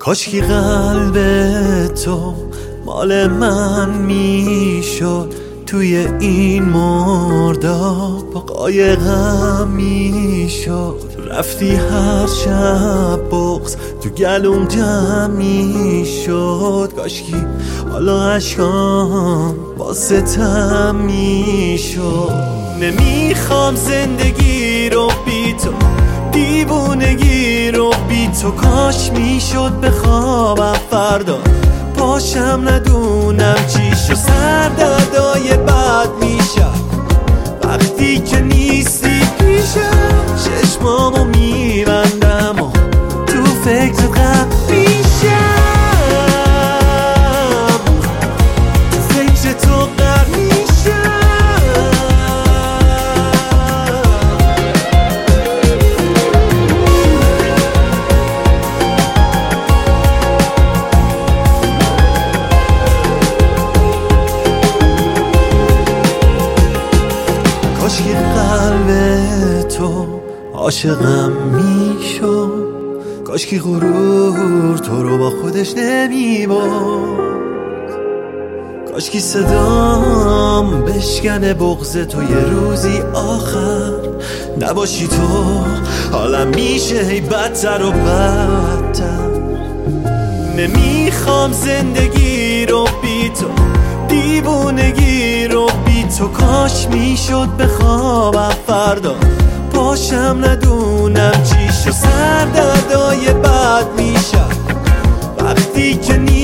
کاشکی قلب تو مال من میشد، توی این مرداب با قایقم میشد. رفتی هر شب بغض تو گلوم جمع میشد، کاشکی حالا عشقام با ستم میشد. نمیخوام زندگی رو بی تو، دیوونگی رو بی تو. کاش میشد بخوابم فردا پاشم ندونم چی شد. سردردای بد میشم وقتی که نیستی پیشم. چشمامو میبندم و تو فکر غم میشم، تو فکر تو غم میشم. کاشکی قلب تو عاشقم میشد، کاشکی غرور تو رو با خودش نمیبرد. کاشکی صدام بشکنه بغض تو یه روزی آخر نباشی تو. حالم میشه هی بدتر و بدتر. نمیخوام زندگی رو بی تو، دیوونگی رو بی تو. کاش میشد بخوابم فردا پاشم ندونم چی شد. سردردای بد میشم وقتی که